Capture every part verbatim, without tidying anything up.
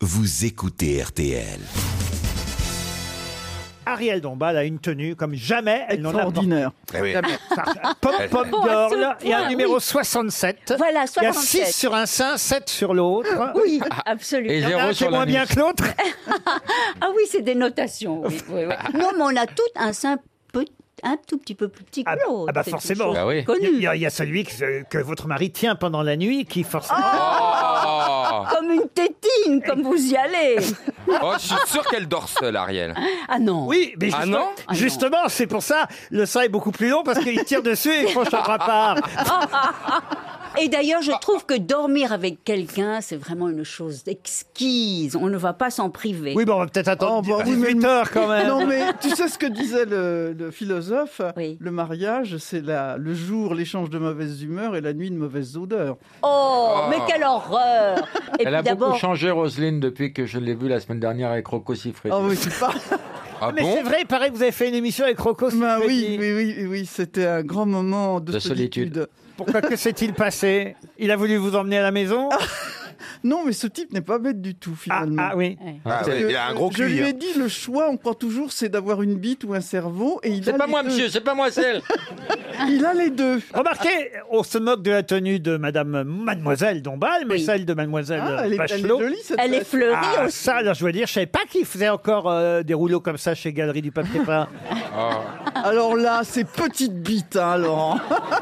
vous écoutez R T L. Ariel Dombal a une tenue comme jamais elle n'en a porté. Extraordinaire. Eh oui. Pop Pop Oh, à Girl, ce il y a un point, numéro oui. soixante-sept. Voilà, Il y a soixante-sept. six sur un sein, sept sur l'autre. Oui, absolument. Et Il y en a zéro un qui est sur moins la bien nuque. que l'autre. Ah oui, c'est des notations. Oui, oui, oui. Non, mais on a tout un sein peu- un tout petit peu plus petit que Ah, l'autre. ah bah C'est forcément. une chose Ah oui. Il y, connue. a- il y a celui que, que votre mari tient pendant la nuit qui forcément... Oh, Comme une tétine, comme vous y allez. Oh, je suis sûr qu'elle dort seule, Ariel. Ah non. Oui, mais Ah justement, non Ah non. justement, c'est pour ça, le sein est beaucoup plus long parce qu'il tire dessus et il faut changer à part. Et d'ailleurs, je trouve que dormir avec quelqu'un, c'est vraiment une chose exquise. On ne va pas s'en priver. Oui, bon, on va peut-être attendre Oh, bah oui, mais- dix-huit heures quand même. Non, mais tu sais ce que disait le, le philosophe? Oui. Le mariage, c'est la, le jour, l'échange de mauvaise humeur et la nuit, de mauvaises odeurs. Oh, mais quelle horreur. Et Elle a puis beaucoup d'abord, changé, Roselyne, depuis que je l'ai vue la semaine dernière avec Rocco Siffredi. Ah oui, c'est pas. Ah Mais bon c'est vrai, il paraît que vous avez fait une émission avec Rocco Bah oui, Siffredi. oui, oui, oui, c'était un grand moment de, De solitude. Pourquoi que s'est-il passé? Il a voulu vous emmener à la maison? Non, mais ce type n'est pas bête du tout, Ah, finalement. ah oui. Ouais. Ah Parce ouais, que, il a un gros Je cul. lui ai hein. dit, le choix, on croit toujours, c'est d'avoir une bite ou un cerveau. Et il C'est a pas les moi, deux. monsieur, c'est pas moi, celle. Il a les deux. Remarquez, on se moque de la tenue de Madame Mademoiselle Dombal, mais Oui. celle de Mademoiselle Ah, elle, est, elle est Bachelot. jolie, cette elle est veste. fleurie Ah, aussi. ça, alors je dois dire, je savais pas qu'il faisait encore euh, des rouleaux comme ça chez Galerie du Papier Peint. Alors là, c'est petite bite, hein, Laurent.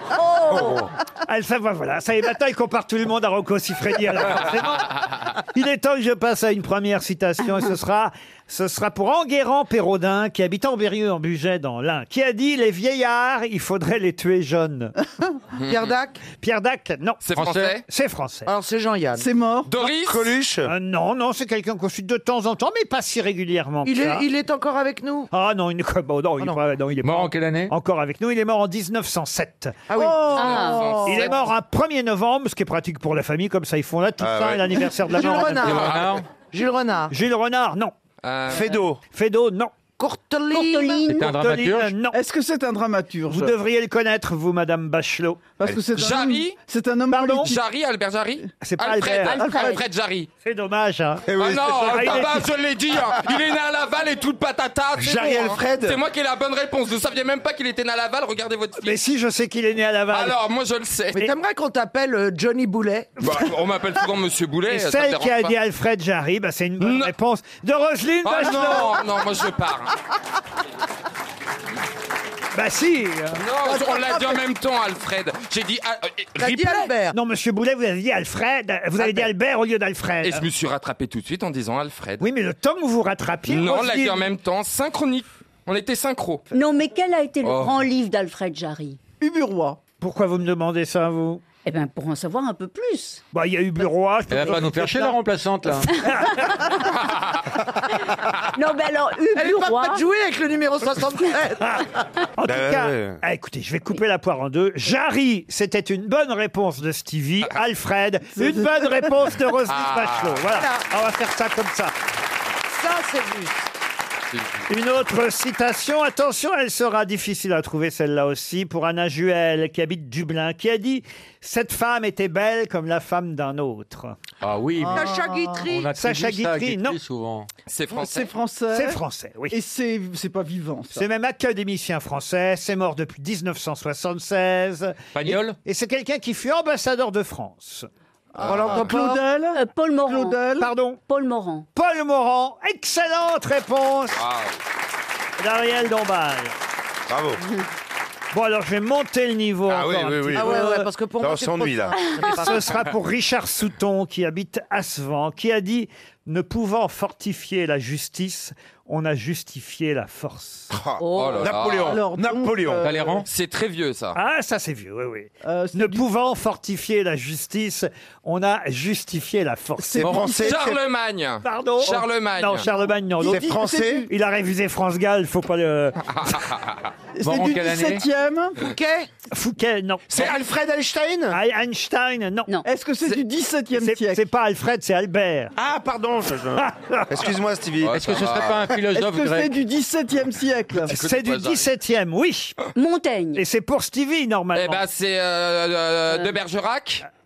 Ah, ça va, voilà. Ça y est, maintenant, il compare tout le monde à Rocco Siffredi. Alors, forcément, il est temps que je passe à une première citation, et ce sera, ce sera pour Enguerrand Pérodin, qui habite en Berrieux, en Bugey, dans l'Ain, qui a dit « Les vieillards, il faudrait les tuer jeunes Pierre Dac. ». Pierre Dac, non. C'est Français. français C'est français. Alors c'est Jean-Yann. C'est mort. Doris Coluche. Euh, non, non, c'est quelqu'un qu'on suit de temps en temps, mais pas si régulièrement que Il ça. est, il est encore avec nous. Ah non, il, n'est- bon, non, il est non. pas, non, il est Mort pas en quelle année? encore avec nous. Il est mort en dix-neuf cent sept. Ah oui. Ah. Il est mort un premier novembre, ce qui est pratique pour la famille, comme ça ils font la Toussaint Ah ouais. et l'anniversaire de la Jules mort. Renard. Gilles Renard. Jules Renard. Gilles Renard, non. Euh, Fédo. Fédo, non. Courteline. Courteline. C'est un Courteline, dramaturge. non. Est-ce que c'est un dramaturge? Vous devriez le connaître, vous, Madame Bachelot. Parce que c'est un homme, Jarry. c'est un homme Pardon politique. Jarry, Albert Jarry C'est pas Alfred. Albert. Alfred. Alfred Jarry. C'est dommage, hein. Eh oui, Ah non, ça. ah Il est- bah, je l'ai dit, hein. Il est né à Laval et toute patata. c'est Jarry bon, hein. Alfred. C'est moi qui ai la bonne réponse. Vous saviez même pas qu'il était né à Laval. Regardez votre Mais fils. si, je sais qu'il est né à Laval. Alors, moi, je le sais. Mais t'aimerais qu'on t'appelle euh, Johnny Boulet? Bah, on m'appelle souvent Monsieur Boulet. Et ça me celle dérange qui a pas. dit Alfred Jarry, bah, c'est une bonne Non. réponse de Roselyne Ah Bachelot. non, non, moi je pars. Bah si. euh, Non, on l'a dit en même temps, Alfred. J'ai dit ah, euh, T'as dit Ripley. Albert. Non, Monsieur Boulet, vous avez dit Alfred. Vous avez dit Albert au lieu d'Alfred. Et je me suis rattrapé tout de suite en disant Alfred. Oui, mais le temps que vous vous rattrapiez. Non, on l'a Roselyne- dit en même temps, synchronique. On était synchro. Non, mais quel a été le Oh. grand livre d'Alfred Jarry? Uburois. Pourquoi vous me demandez ça, vous? Eh bien, pour en savoir un peu plus. Bah, il y a eu Bureau. Je peux Elle va vous pas nous dire faire chier, ça. la remplaçante, là. Non, mais alors, Elle est pas Uburois. prête de jouer avec le numéro soixante-treize. En tout Bah, cas, ouais. ah, écoutez, je vais couper la poire en deux. Jarry, c'était une bonne réponse de Stevie. Alfred, une bonne réponse de Roselyne Ah. Bachelot. Voilà, on va faire ça comme ça. Ça, c'est juste. Une autre citation, attention, elle sera difficile à trouver celle-là aussi, pour Anna Juel, qui habite Dublin, qui a dit « Cette femme était belle comme la femme d'un autre Ah oui, mais Sacha Guitry. on a Sacha Sacha Guitry, Guitry non. souvent. C'est français. C'est ». français. C'est français, oui. Et c'est c'est pas vivant, ça. C'est même académicien français, c'est mort depuis dix-neuf cent soixante-seize. Pagnol. Et, et c'est quelqu'un qui fut ambassadeur de France. Roland Coppa. Claudel. Euh, Paul Morand. Claudel. Pardon, Paul Morand. Paul Morand, excellente réponse Ah, d'Ariel Dombal. Bravo. Bon, alors je vais monter le niveau Ah oui, encore un oui, petit oui. Ah peu. ouais, ouais, parce que pour Là, moi, on c'est s'ennuie, trop là. ça. Ce sera pour Richard Souton, qui habite Assevant, qui a dit « Ne pouvant fortifier la justice, on a justifié la force. Ah, Oh là là. Napoléon. Alors, donc, Napoléon. euh, Talleyrand. C'est très vieux ça. Ah, ça c'est vieux, oui, oui. euh, c'est Ne du- pouvant fortifier la justice, on a justifié la force. C'est français. Charlemagne. Pardon Charlemagne. Non, Charlemagne, non. C'est L'autre, français. il a révisé France Gall, faut pas le... C'est Mort en du quelle année dix-septième. Fouquet. Fouquet, non. C'est Alfred Einstein. Einstein, non. Non. Est-ce que c'est du dix-septième C'est siècle? c'est pas Alfred, c'est Albert. Ah, pardon. je- je- Excuse-moi, Stevie. Ouais. Est-ce que ce ça serait va. pas un Est-ce philosophe que c'est grec? du dix-septième siècle? C'est du pas, j'arrive. dix-septième, oui. Montaigne. Et c'est pour Stevie, normalement. Eh ben c'est euh, euh, de Bergerac.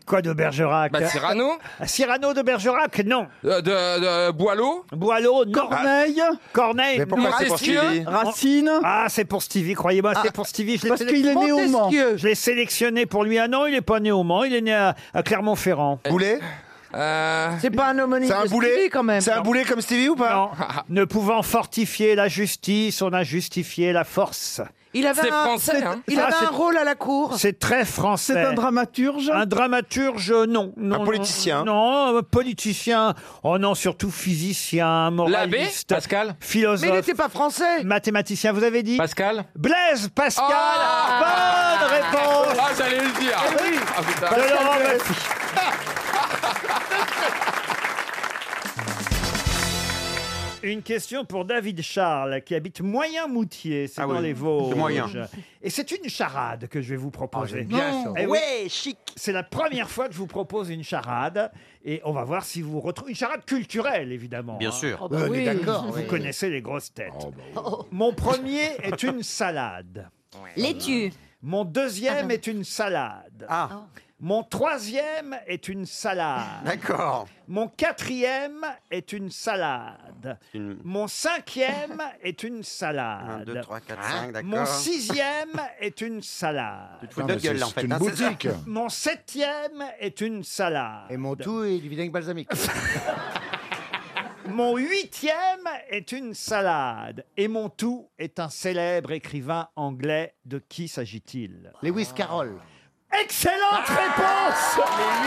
Quoi de Bergerac? Bah, Cyrano. Ah, Cyrano de Bergerac, non. Euh, de, de Boileau. Boileau, non. Corneille, Corneille, Mais pourquoi non. c'est pour Montesquieu. Stevie? Racine. Ah, c'est pour Stevie, croyez-moi, c'est pour Stevie. Je l'ai Parce séle- qu'il est né au Mans. Montesquieu. je l'ai sélectionné pour lui. Ah non, il n'est pas né au Mans, il est né à, à Clermont-Ferrand. Boulet? Euh, C'est pas un homonyme C'est un de boulet Stevie, quand même. C'est un boulet comme Stevie ou pas? Non. Ne pouvant fortifier la justice, on a justifié la force. Il avait C'est un, français, c'est- hein. Il Ça, avait c'est- un rôle à la cour. C'est très français. C'est un dramaturge. Un dramaturge, non. non Un politicien. Non, non, un politicien. Oh non, surtout physicien, moraliste, Pascal Mais il philosophe, n'était pas français. mathématicien. Vous avez dit Pascal Blaise Pascal. Ah Bonne réponse Ah, j'allais le dire. Ah, putain. de Laurent Baffy. Une question pour David Charles, qui habite Moyen-Moutier, c'est Ah dans oui, les Vosges. c'est moyen. Et c'est une charade que je vais vous proposer. bien ça. Eh oui, chic. c'est la première fois que je vous propose une charade. Et on va voir si vous retrouvez... Une charade culturelle, évidemment. Bien hein. sûr. Oh, bah oui. D'accord. Vous connaissez les grosses têtes. Mon premier est une salade. Laitue. Mon deuxième est une salade. Ah, Mon troisième est une salade. d'accord. Mon quatrième est une salade. Une... Mon cinquième est une un, salade. deux, trois, quatre, cinq, d'accord. Mon sixième est une salade. Tu te fous de notre gueule, là, en fait. C'est une hein, c'est ça boutique. Mon septième est une salade. Et mon tout est du vinaigre balsamique. Mon huitième est une salade. Et mon tout est un célèbre écrivain anglais. De qui s'agit-il? Lewis Carroll. Excellente réponse.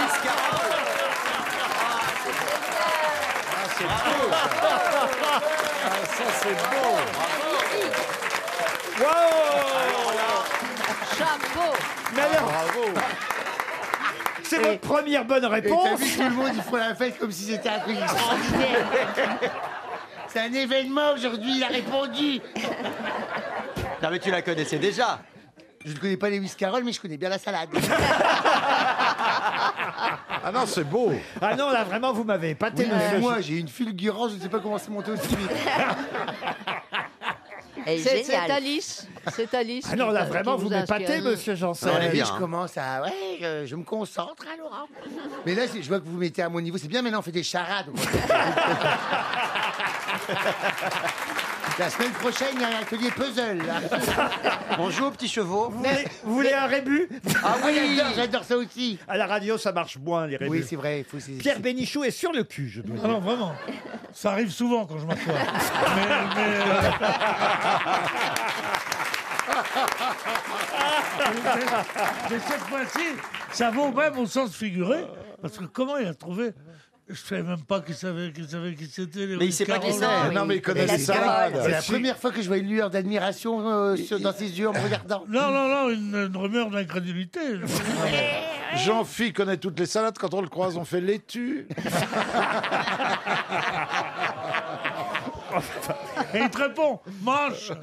Chapeau. Mais alors, c'est votre première bonne Et t'as réponse. vu tout le monde, ils font la fête comme si c'était un truc extraordinaire. C'est un événement aujourd'hui, il a répondu. Non mais tu la connaissais déjà. Je ne connais pas Lewis Carroll, mais je connais bien la salade. Ah non, c'est beau. Ah non, là vraiment, vous m'avez épaté, Oui, monsieur. mais moi, j'ai une fulgurance, je ne sais pas comment c'est monté aussi vite. C'est c'est Alice. C'est Alice. Ah non, qui là t'a- vraiment, qui vous a m'épatez, inspiré. monsieur Janssen. On est Oui, bien, je hein. commence à... Ouais, je, je me concentre, hein, Laurent. Mais là, c'est- je vois que vous vous mettez à mon niveau. C'est bien, maintenant, on fait des charades. La semaine prochaine, il y a un atelier puzzle. Là. On joue aux petits chevaux. Vous voulez, vous voulez un rébut? Ah oui, j'adore, j'adore ça aussi. À la radio, ça marche moins, les rébus. Oui, c'est vrai. il Faut, c'est- Pierre Bénichou est sur le cul, je dois dire. Ah non, vraiment. Ça arrive souvent quand je m'assois. mais, mais, euh, mais cette fois-ci, ça vaut même au sens figuré. Parce que comment il a trouvé? Je ne savais même pas qu'il savait, qu'il savait qui c'était. Mais il sait pas qui c'est. Non, Non, mais il connaît la les salades. C'est la première fois que je vois une lueur d'admiration euh, sur- dans ses yeux en me regardant. Non, non, non, une, une rumeur d'incrédulité. Jean-Phi connaît toutes les salades. Quand on le croise, on fait laitue. Et il te répond, mange.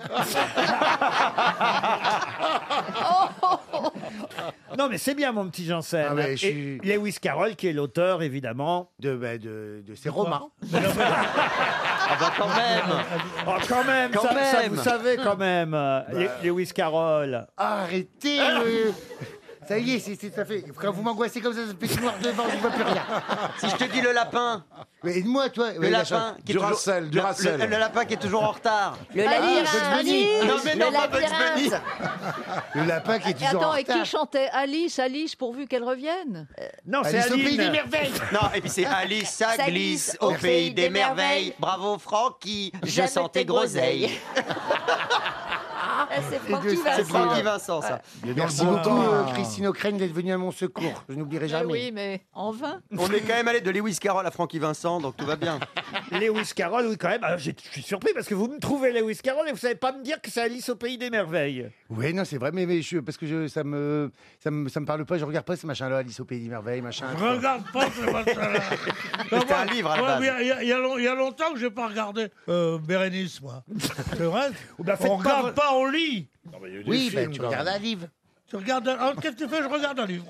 Non, mais c'est bien, mon petit Janssen. Ah ouais, je Et suis- Lewis Carroll, qui est l'auteur, évidemment. De, bah, de, de ses romans. Ah bah quand même. Oh, quand même, Quand ça, ça, même. vous savez, quand même. euh, Le- Lewis Carroll. Arrêtez euh, Ça y est, c'est, c'est- ça fait. Quand vous m'angoissez comme ça, ça fait tout noir devant, je ne vois plus rien. Si je te dis le lapin, Mais aide-moi, toi. le Ouais, la lapin qui est Du toujours- Racel, du le- Racel. Le, le lapin qui est toujours en retard. Le Ah, labyrinthe. Bugs Bunny. Non mais non, Le pas Bugs Bunny. labyrinthe. Le lapin qui est Et toujours attends, en et qui retard. chantait Alice, Alice, pourvu qu'elle revienne. Non, c'est Alice au pays des Aline. merveilles. Non, et puis c'est Alice, ça Ça glisse au pays des merveilles. Bravo Francky, je J'aime sens tes tes groseilles. Ah, c'est Francky deux, C'est Vincent. Francky Vincent, ça. Merci bon beaucoup, temps. euh, Christine O'Crane, d'être venue à mon secours. Je n'oublierai Mais jamais. oui, mais en vain. On est quand même allé de Lewis Carroll à Francky Vincent, donc tout va bien. Lewis Carroll, oui, quand même. Alors, j'ai- je suis surpris parce que vous me trouvez Lewis Carroll et vous savez pas me dire que c'est Alice au pays des merveilles. Oui, non, c'est vrai, mais, mais je, parce que je, ça, me, ça, me, ça me parle pas, je regarde pas ce machin-là, Alice au pays des merveilles, machin. Regarde pas ce machin-là. C'était un livre à la base. Il y, a- il y a- il y a long- il y a longtemps que j'ai pas regardé euh, Bérénice, moi. C'est vrai. bah, faites On pas regarde vo- pas, on lit. Oui, ben, tu regardes un livre. Tu regardes un... Alors, qu'est-ce que tu fais? Je regarde un livre.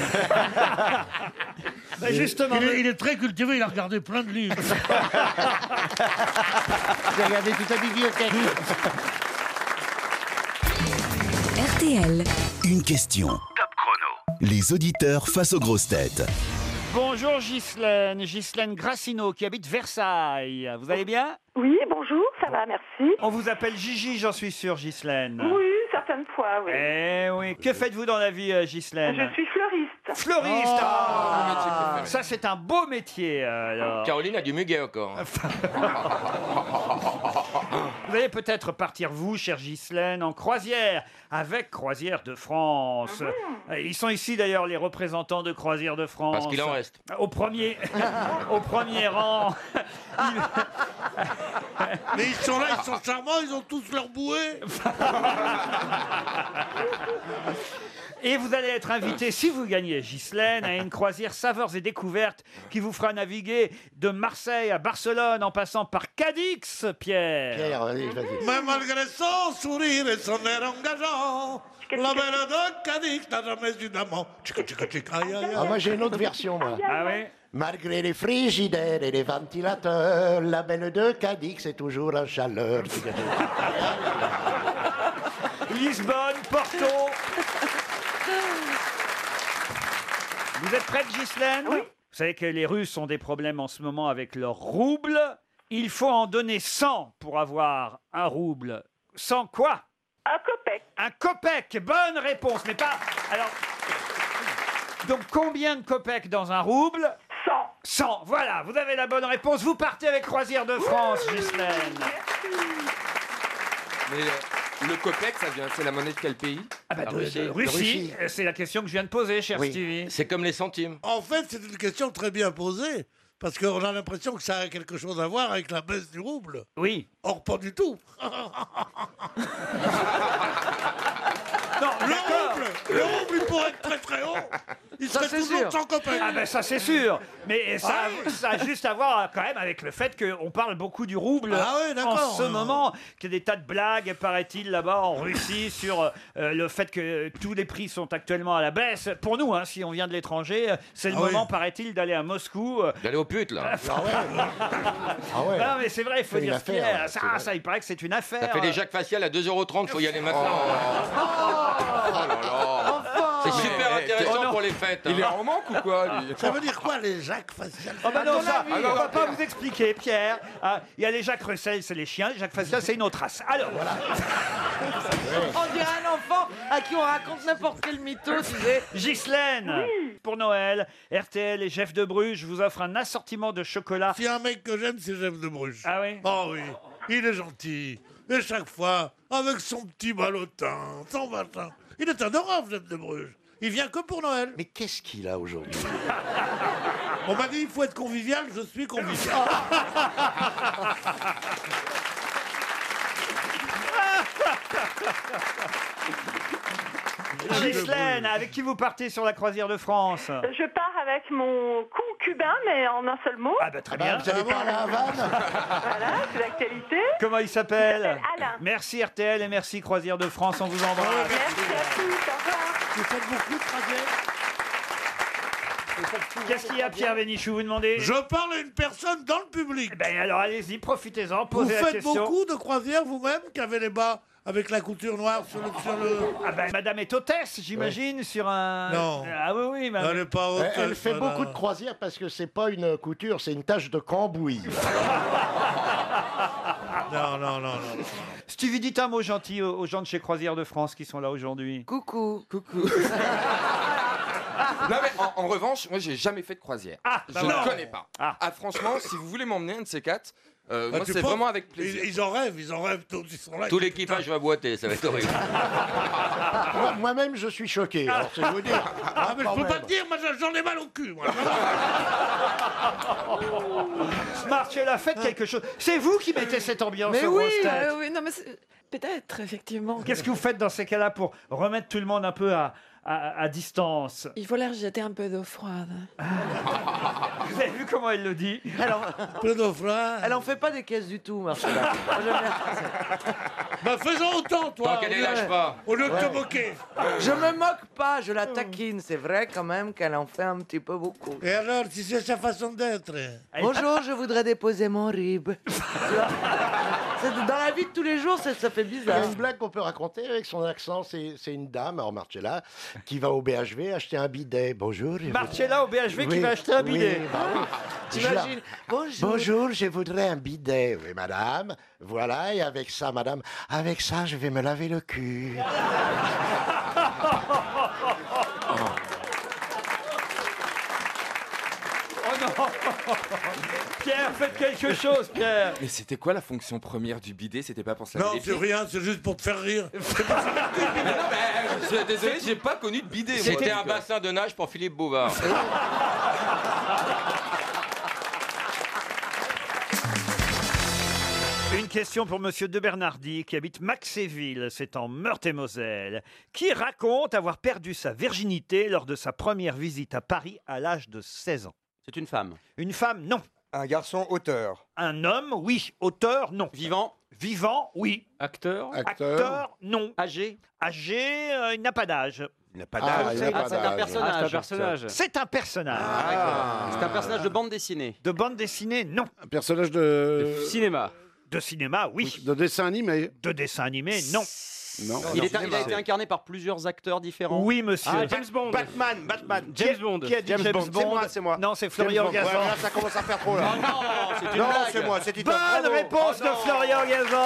Bah, justement. Il est, il est très cultivé, il a regardé plein de livres. J'ai regardé toute la bibliothèque. R T L. Une question. Top chrono. Les auditeurs face aux grosses têtes. Bonjour Ghislaine, Ghislaine Grassino qui habite Versailles. Vous allez bien? Oui, bonjour, ça va, merci. On vous appelle Gigi, j'en suis sûr, Ghislaine. Oui, certaines fois, oui. Eh oui. Que faites-vous dans la vie, euh, Ghislaine? Je suis fleuriste. Fleuriste. Oh, ah, mon métier préféré. ça c'est un beau métier. euh, alors. Caroline a du muguet encore. Vous allez peut-être partir, vous, chère Ghislaine, en croisière avec Croisière de France. Ah Ils sont ici d'ailleurs les représentants de Croisière de France. Parce qu'il en reste. Au premier, au premier rang. Mais ils sont là, ils sont charmants, ils ont tous leur bouée. Et vous allez être invité, si vous gagnez, Ghislaine, à une croisière saveurs et découvertes qui vous fera naviguer de Marseille à Barcelone en passant par Cadix, Pierre. Pierre, allez, vas-y. Mais malgré son sourire et son air engageant, la belle de Cadix n'a jamais eu d'amant. Tchica, tchica, tchica, aïe, aïe, aïe. Ah, moi j'ai une autre version, moi. Ah oui? Malgré les frigidaires et les ventilateurs, la belle de Cadix est toujours en chaleur. Lisbonne, Porto. Vous êtes prête, Ghislaine? Oui. Vous savez que les Russes ont des problèmes en ce moment avec leur rouble. Il faut en donner cent pour avoir un rouble. cent quoi? Un copec. Un copec. Bonne réponse, mais pas... Alors... Donc combien de copecs dans un rouble? cent. cent. Voilà, vous avez la bonne réponse. Vous partez avec Croisière de France, Ghislaine. Mais euh, le copec, ça vient, c'est la monnaie de quel pays? Ah bah, La de, Russie. de Russie. Russie. C'est la question que je viens de poser, cher Oui. Stevie. C'est comme les centimes. En fait, c'est une question très bien posée, parce qu'on a l'impression que ça a quelque chose à voir avec la baisse du rouble. Oui. Or, pas du tout. Non, Le d'accord. rouble, le rouble, il pourrait être très très haut. Il Ça, serait c'est toujours sûr. sans copains. Ah ben ça c'est sûr, mais ça, Ah oui. ça a juste à voir quand même avec le fait qu'on parle beaucoup du rouble Ah oui, en d'accord. ce moment, qu'il y a des tas de blagues, paraît-il, là-bas en Russie sur euh, le fait que tous les prix sont actuellement à la baisse. Pour nous, hein, si on vient de l'étranger, c'est le Ah oui. moment, paraît-il, d'aller à Moscou. euh. D'aller aux putes, là. Ah ouais. Ah ouais. Non mais c'est vrai, il faut C'est une dire affaire, Pierre, ouais, ça, c'est vrai. ça, il paraît que c'est une affaire. Ça fait des Jacques faciales à deux euros trente, faut y aller maintenant. Oh là là. C'est super intéressant pour les fêtes. Il est hein. en manque ou quoi, lui? Ça veut dire quoi, les Jacques faciales? Ah bah non, ton ça, avis. on va pas vous expliquer, Pierre. Ah, il y a les Jacques Russell, c'est les chiens, les Jacques Facial, c'est une autre race. Alors, voilà. On dirait un enfant à qui on raconte n'importe quel mytho, tu sais. Ghislaine, pour Noël, R T L et Jeff de Bruges vous offrent un assortiment de chocolat. S'il y a un mec que j'aime, c'est Jeff de Bruges. Ah oui? Oh oui, il est gentil. Et chaque fois, avec son petit ballotin, son machin. Il est adorable, Jeff de Bruges. Il vient que pour Noël. Mais qu'est-ce qu'il a aujourd'hui? On m'a dit, il faut être convivial, je suis convivial. Ghislaine, avec qui vous partez sur la croisière de France? Je pars avec mon concubin, mais en un seul mot. Ah bah très bien. Vous allez pas à la Havane? Voilà, c'est l'actualité. Comment il s'appelle? Il s'appelle Alain. Merci R T L et merci Croisière de France, on vous embrasse. Merci à tous, au revoir. Vous faites beaucoup de trajets. Qu'est-ce qu'il y a, Pierre Bénichou, vous demandez? Je parle à une personne dans le public. Eh Ben alors allez-y, profitez-en, Vous posez la faites question. beaucoup de croisières vous-même qui avez les bas avec la couture noire sur le... Sur le... Ah ben Madame est hôtesse, j'imagine, sur un... Non. Ah oui, oui, madame. Elle est pas Elle, hôtesse, elle fait madame. beaucoup de croisières parce que c'est pas une couture, c'est une tache de cambouis. Non, non, non, non. Stevie, dites un mot gentil aux aux gens de chez Croisière de France qui sont là aujourd'hui. Coucou. Coucou. Non mais en, en revanche, moi j'ai jamais fait de croisière. Ah, je bah ne voilà. connais pas. Ah. Ah. Franchement, si vous voulez m'emmener un de ces quatre, euh, Ah, moi tu c'est penses vraiment avec plaisir. Ils, ils en rêvent, ils en rêvent tous, ils sont là. Tout l'équipage va boiter, ça va être horrible. Moi- Moi-même, je suis choqué. Alors, c'est vous dire. Ah, mais je quand peux pas même. te dire, moi j'en ai mal au cul, moi. Marcella, faites quelque chose. C'est vous qui mettez cette ambiance Mais aux oui, grosses têtes. euh, oui, non mais c'est- peut-être effectivement. Qu'est-ce que vous faites dans ces cas-là pour remettre tout le monde un peu à, à, à distance? Il faut leur jeter un peu d'eau froide. Vous avez vu comment elle le dit? Alors, Peu d'eau froide. elle en fait pas des caisses du tout, Marcella. Moi, j'aime bien faire ça. Bah faisons autant, toi. Tant qu'elle au les lieu- lâche pas. Au lieu de te Ouais. moquer. Je me moque pas, je la taquine. C'est vrai quand même qu'elle en fait un petit peu beaucoup. Et alors, si c'est sa façon d'être? Bonjour, je voudrais déposer mon rib. C'est- Dans la vie de tous les jours, ça, ça fait Il y a bizarre. une blague qu'on peut raconter avec son accent. C'est c'est une dame, alors Marcella, qui va au B H V acheter un bidet. Bonjour. je Marcella au B H V qui Oui, va acheter un oui, bidet. bah oui. T'imagines? Je la- Bonjour. Bonjour, je voudrais un bidet. Oui, madame. Voilà, et avec ça, madame, avec ça, je vais me laver le cul. Oh non Pierre, faites quelque chose, Pierre. Mais c'était quoi la fonction première du bidet? C'était pas pour ça. Non, c'est rien, c'est juste pour te faire rire. Je suis désolé, j'ai pas connu de bidet. moi. C'était un bassin de nage pour Philippe Bouvard. Une question pour Monsieur de Bernardi qui habite Maxéville, c'est en Meurthe-et-Moselle, qui raconte avoir perdu sa virginité lors de sa première visite à Paris à l'âge de seize ans. C'est une femme. Une femme, non. Un garçon auteur. Un homme, oui. Auteur, non. Vivant. Vivant, oui. Acteur. Acteur, non. Âgé. Âgé, euh, il n'a pas d'âge. Il n'a pas Ah, il n'a pas c'est un d'âge. personnage. Ah, c'est un personnage. C'est un personnage. Ah, c'est un personnage de bande dessinée. De bande dessinée, non. Un personnage de... Cinéma. De cinéma, oui. De dessin animé. De dessin animé, non. Non. Il, est, il a été incarné par plusieurs acteurs différents. Oui, monsieur. Ah, James Bond. Batman, Batman. Qui a- Qui a dit James, Bond, C'est moi, c'est moi. Non, c'est Florian James Bond. Gazan. Ouais, là, ça commence à faire trop, là. Oh non, c'est une Non, blague. c'est moi, c'est Tito. Bonne Bravo. réponse Oh de non. Florian Gazan.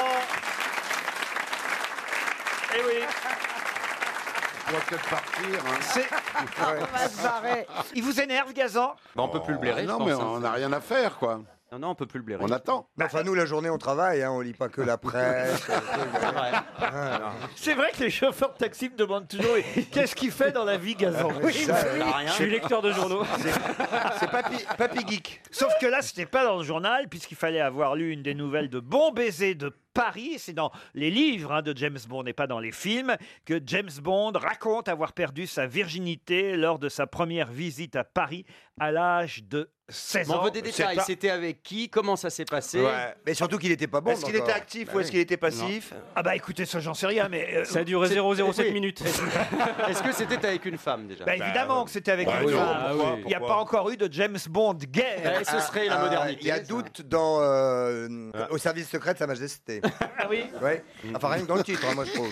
Eh oui. On va peut-être partir. hein. C'est- On va se barrer. Il vous énerve, Gazan? Bah, on peut plus le blairer, Ah, je Non, pense, mais hein. on n'a rien à faire, quoi. Non, non, on peut plus le blairer. On attend. Enfin, nous, la journée, on travaille, hein, on lit pas que la presse. C'est vrai que les chauffeurs de taxi me demandent toujours mais qu'est-ce qu'il fait dans la vie, Gazan? Je suis lecteur de journaux. C'est Papy, Papy Geek. Sauf que là, c'était pas dans le journal, puisqu'il fallait avoir lu une des nouvelles de Bon Baiser de Paris. C'est dans les livres hein, de James Bond et pas dans les films que James Bond raconte avoir perdu sa virginité lors de sa première visite à Paris à l'âge de seize Mais ans. on veut des détails. pas- C'était avec qui? Comment ça s'est passé? Ouais. Mais surtout qu'il était pas bon. Est-ce qu'il était actif ou est-ce qu'il était passif? Ah bah écoutez, ça j'en sais rien, mais... euh, Ça a duré c'est- zéro zéro sept oui. minutes. Est-ce que c'était avec une femme déjà? Bah évidemment que c'était avec Bah une oui, femme. pourquoi, Il n'y a pourquoi pas encore eu de James Bond gay. Eh, ce serait la Ah, modernité. Il y a doute dans euh, au service secret de Sa Majesté. Ah oui. Ouais. Enfin rien que dans le titre, hein, moi je trouve.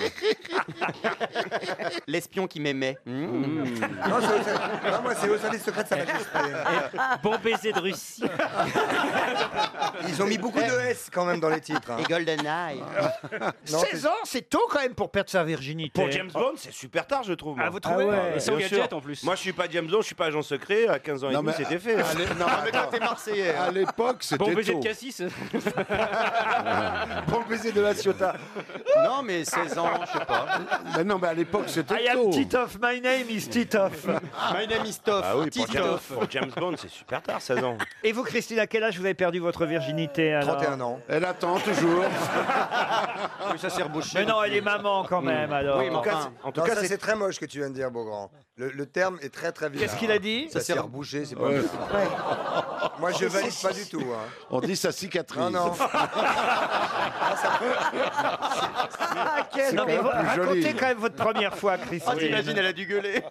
L'espion qui m'aimait. Mmh. Non, c'est au, ser- non, moi c'est au service secret de Sa Majesté. Bon baiser de Russie. Ils ont mis beaucoup de S quand même dans les titres. hein. Et GoldenEye. Non, seize ans, c'est tôt quand même pour perdre sa virginité. Pour James Bond, c'est super tard, je trouve. moi. Ah, vous trouvez ouais, Et sans bien gadget sûr. en plus. Moi, je suis pas James Bond, je suis pas agent secret. À quinze ans et Non, demi, mais c'était fait. à l'é- non, Ah, mais quand t'es Marseillais. À hein. l'époque, c'était tôt. Cassis. Bon baiser de la Ciotat. Non, mais seize ans, je sais pas. Mais non, mais à l'époque, c'était I am tôt. Titoff, my name is Titoff. My name is Toff. Ah oui, pour James, Titoff. pour James Bond, c'est super tard, seize ans. Et vous, Christine, à quel âge vous avez perdu votre virginité alors? trente et un ans. Elle attend toujours. Oui, ça s'est rebouché. Mais non, elle est maman quand même alors. Oui, mais En tout cas, enfin, c'est- en tout cas, c'est très moche ce que tu viens de dire, Beaugrand. Le, le terme est très très vilain. Qu'est-ce qu'il a dit? Ça s'est rebouché, c'est pas Ouais. bien. Moi, je valide pas du tout. Hein. On dit ça cicatrise. Non, non. Ah, quel- Non, mais quand même plus racontez joli. quand même votre première fois, Christine. Ah, t'imagines, elle a dû gueuler.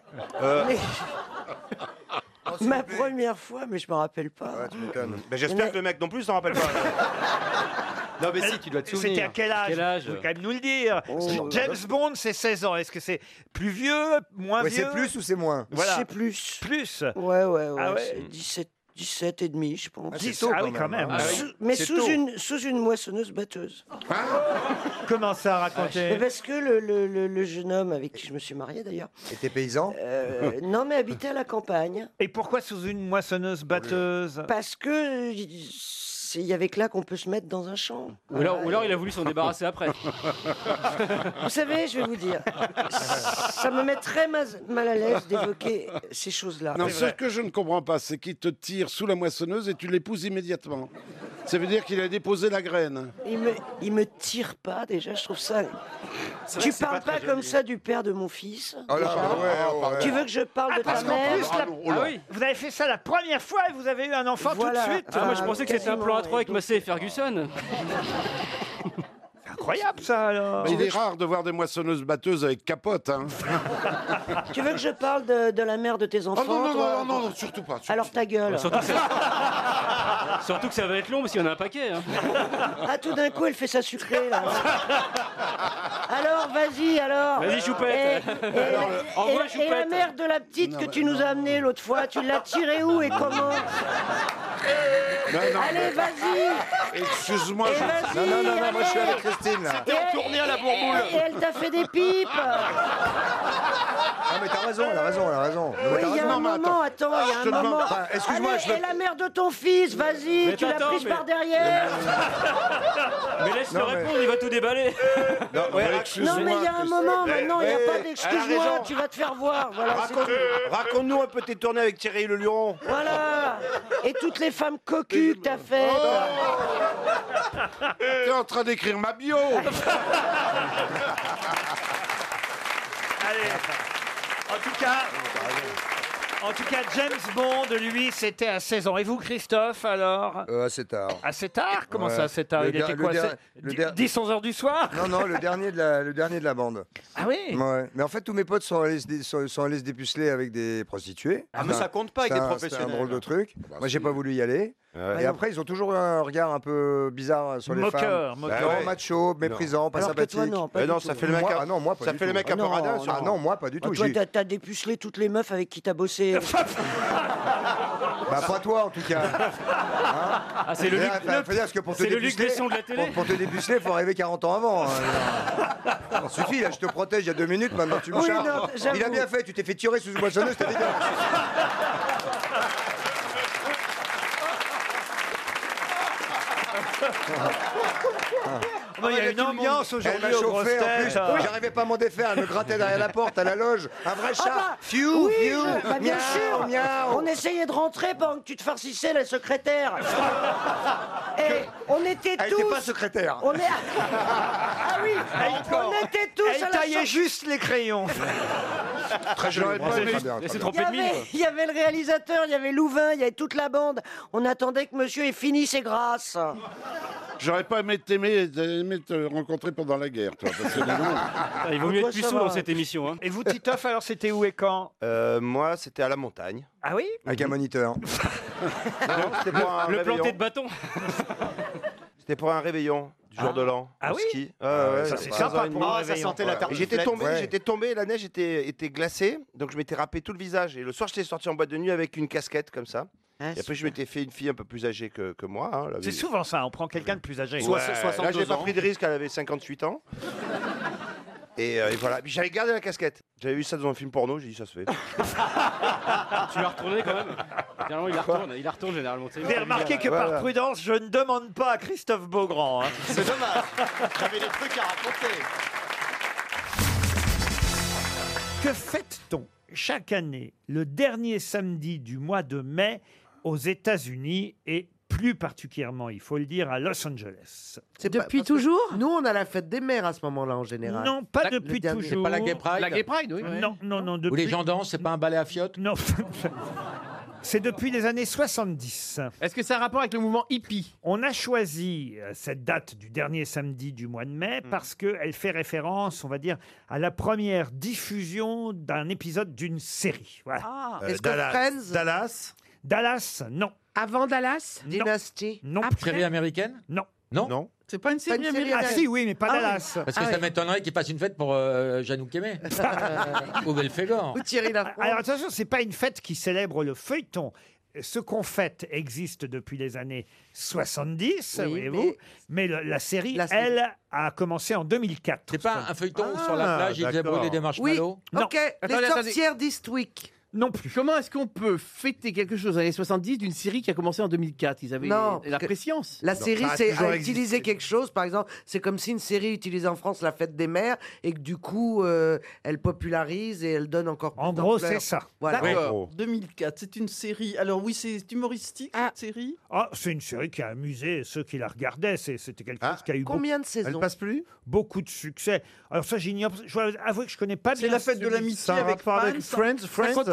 Ma première fois, mais je me rappelle pas. Ouais, tu m'étonnes. Ben, J'espère que le mec non plus s'en rappelle pas. Non, mais si, tu dois te souvenir. C'était à quel âge? Quel âge Vous pouvez quand même nous le dire. Oh, James Bond, c'est seize ans. Est-ce que c'est plus vieux, moins Ouais, vieux? c'est plus ou c'est moins? Voilà. C'est plus. Plus. Ouais, ouais, ouais. Ah ouais. c'est dix-sept, dix-sept et demi, je pense. Ah, c'est dix. tôt, Ah quand oui, quand même, même. hein. Ah oui. Sous- mais c'est sous tôt. une, sous une moissonneuse batteuse. Comment ça, raconter? Mais parce que le, le, le, le jeune homme avec qui je me suis mariée d'ailleurs, Et t'es paysan? euh, non mais habitait à la campagne. Et pourquoi sous une moissonneuse batteuse? Parce que c'est- il y avait que là qu'on peut se mettre dans un champ. Ou alors, ou alors il a voulu s'en débarrasser après. Vous savez, je vais vous dire, ça me met très ma- mal à l'aise d'évoquer ces choses-là. Non, ce que je ne comprends pas, c'est qu'il te tire sous la moissonneuse et tu l'épouses immédiatement. Ça veut dire qu'il a déposé la graine. Il me, il me tire pas déjà, je trouve ça. C'est Tu vrai que c'est parles pas pas, très comme joli. ça du père de mon fils. Oh là, déjà. ouais, ouais. Tu veux que je parle Ah, de ta parce qu'en mère plus, la- Ah oui, vous avez fait ça la première fois et vous avez eu un enfant Voilà. tout de suite. Ah, moi, je pensais que c'était un plan à trois avec donc- Massé et Ferguson. incroyable ça alors. Mais il est rare de voir des moissonneuses batteuses avec capote. Hein. Tu veux que je parle de, de la mère de tes enfants Oh non, non, toi non, non, non, surtout pas. surtout Alors ta gueule. Surtout que, ça... Surtout que ça va être long parce qu'il y en a un paquet. Hein. Ah, tout d'un coup, elle fait sa sucrée, là. Alors, vas-y, alors. Vas-y, Choupette. Et, et, Alors, et- envoie et Choupette. la mère de la petite Non, que mais tu nous non. as amenée l'autre fois, tu l'as tirée où et comment Non, non, Allez, mais- vas-y. Excuse-moi. Et je- vas-y, Non, non, non, non, moi je suis allez. avec Christine là. Et elle- tourné à la bourboule. Et elle t'a fait des pipes. Ah mais t'as raison, elle a raison, elle a raison. Non, mais Oui, t'as il y a raison. un moment, attends, il y a Je te un demande- moment. Enfin, excuse-moi, Allez, je veux- et la mère de ton fils, vas-y, Mais tu l'as t'attends, prise mais- par derrière. Mais laisse-le Non, mais- répondre, il va tout déballer. Non, ouais, Non, mais il y a un moment, maintenant, il n'y a Eh, pas elle a d'excuse-moi, raison. tu vas te faire voir. Voilà, c'est Raconte- tout. Raconte-nous un peu tes tournées avec Thierry Le Luron. Voilà. Et toutes les femmes cocues que t'as faites. T'es en train d'écrire ma bio. Allez. En tout cas. En tout cas, James Bond, lui, c'était à seize ans. Et vous, Christophe, alors Euh, assez tard. Assez tard Comment Ouais. ça, assez tard Le Il der- était le quoi der- c'est- le dix- der- dix, onze heures du soir Non, non, le dernier de la, le dernier de la bande. Ah oui Ouais. Mais en fait, tous mes potes sont allés, se dé- sont, sont allés se dépuceler avec des prostituées. Ah, mais C'est ça un- compte pas avec c'est des un- professionnels. C'est un drôle de truc. Moi, j'ai pas voulu y aller. Ouais. Et après, ils ont toujours eu un regard un peu bizarre sur les Moqueur, femmes. moqueur. Non, Bah ouais. macho, méprisant, pas Alors que sympathique. toi, non, pas Mais du non, tout. ça fait le mec. Moi, un- ah non, moi, pas Ça du fait le tout. mec un peu Non, radin. non. sur- Ah non, moi, pas du Ah, tout. toi, J'ai- t'as t'as dépucelé toutes les meufs avec qui t'as bossé. Bah, pas toi, en tout cas. Hein Ah, c'est le Faut Luc- dire- faut- faut dire, parce que pour te c'est le Luc dépuceler- Besson de la télé. Pour, pour te dépuceler, il faut arriver quarante ans avant. hein. Ça suffit, là, je te protège il y a deux minutes, maintenant tu me Oui, charges. non, j'avoue. Il a bien fait, tu t'es fait tirer sous une moissonneuse, c'était dégueulasse. Bon, il y a une ambiance Elle aujourd'hui m'a aux grosses chauffé en têtes. plus. J'arrivais pas à m'en défaire. Elle me grattait derrière la porte à la loge. Un vrai chat. Ah bah, Fiou, oui, fiou. je- bah, bien miaou, sûr. miaou. On essayait de rentrer pendant que tu te farcissais la secrétaire. Et on était Elle tous. n'était pas secrétaire. On est... Ah oui, on était tous Elle à la taillait sortie. juste les crayons. Très joli. J'aurais pas Très aimé- bien, Et très c'est bien. Il y, trompé de mine. avait, quoi. il y avait le réalisateur, il y avait Louvain, il y avait toute la bande. On attendait que monsieur ait fini ses grâces. J'aurais pas aimé t'aimer, aimé te rencontrer pendant la guerre, toi. Parce que dis donc, Ah, il vaut mieux Toi, être plus ça sous va. dans cette émission. Hein. Et vous, Titoff, alors c'était où et quand Euh, Moi, c'était à la montagne. Ah oui Avec un moniteur. Non, c'était pour un Le réveillon. planté de bâton. C'était pour un réveillon du jour Ah. de l'an. Ah au oui ski. Ouais, Ah, ouais, ça, il y a c'est quinze sympa ans et demi. pour un Ah, ça réveillon. sentait la Ouais. tarte Et j'étais soufflette. tombé, Ouais. j'étais tombé, la neige était, était glacée, donc je m'étais râpé tout le visage. Et le soir, j'étais sorti en boîte de nuit avec une casquette comme ça. Hein, Et après, je m'étais fait une fille un peu plus âgée que, que moi. hein, la C'est vie- souvent ça, on prend quelqu'un de plus âgé. Ouais, Soix- là, soixante-deux j'ai pas ans. pris de risque, elle avait cinquante-huit ans. Et, euh, et voilà. Puis j'avais gardé la casquette. J'avais vu ça dans un film porno, j'ai dit ça se fait. Tu l'as retourné quand même. Généralement, il la retourne. Il la retourne généralement. Vous avez remarqué que par Voilà. prudence, je ne demande pas à Christophe Beaugrand. hein. C'est dommage. J'avais des trucs à raconter. Que fête-t-on chaque année le dernier samedi du mois de mai aux États-Unis et plus particulièrement, il faut le dire, à Los Angeles? Depuis toujours Nous, on a la fête des mères à ce moment-là, en général. Non, pas Le depuis dernier. toujours. C'est pas la Gay Pride La Gay Pride, oui. Non, non, non. Où Depuis... les gens dansent, c'est pas un ballet à fiottes? Non. C'est depuis les années soixante-dix. Est-ce que ça a un rapport avec le mouvement hippie? On a choisi euh, cette date du dernier samedi du mois de mai parce qu'elle fait référence, on va dire, à la première diffusion d'un épisode d'une série. Voilà. Ah, Euh, est-ce que Dallas. Friends Dallas Dallas, non. Avant Dallas Non. Dynasty Non. Série américaine? Non. Non. Non. C'est pas une série Pas une série américaine. américaine. Ah si, oui, mais pas Ah Dallas. Parce que Ah ça oui. m'étonnerait qu'il fasse une fête pour euh, Janouk Aimé. Ou Belphégor. Ou Thierry Lafrance. Alors attention, c'est pas une fête qui célèbre le feuilleton. Ce qu'on fête existe depuis les années soixante-dix, Oui, voyez-vous, mais, le- la, série, La série. elle, a commencé en deux mille quatre. C'est pas un feuilleton où Ah, sur la plage, ils faisaient d'accord. brûler des Oui, marshmallows? Non. ok. Les Attendez, attendez. sorcières d'Eastwick. Non plus. Comment est-ce qu'on peut fêter quelque chose dans les années soixante-dix d'une série qui a commencé en deux mille quatre? Ils avaient Non, la parce que- préscience. La série, ça a c'est toujours à existé. utiliser quelque chose. Par exemple, c'est comme si une série utilisait en France la fête des mères et que du coup, euh, elle popularise et elle donne encore plus En gros, d'ampleur. c'est ça. Voilà. D'accord. deux mille quatre, c'est une série. Alors oui, c'est humoristique, Ah. cette série. Ah, c'est une série qui a amusé ceux qui la regardaient. C'est- C'était quelque chose Ah. qui a eu beaucoup, Combien de saisons plus beaucoup de succès. Alors ça, j'ignore. Je dois avouer que je connais pas C'est bien. la fête de celui- l'amitié Ça a un avec rapport avec Friends. Friends, Friends. Ça continue